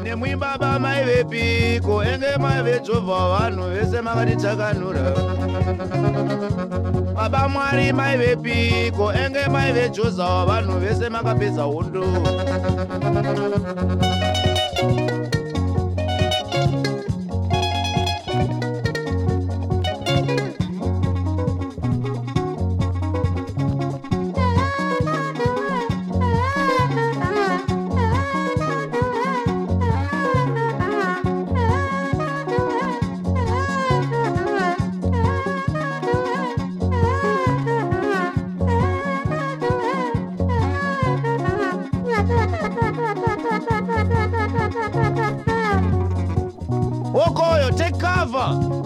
Nemwibaba mai vepiko enge mai veJehovha vanhu vese makatitakanura. Baba Mwari mai vepiko enge mai veJoshua vanhu vese makapedza hondo. Okoyo, take cover.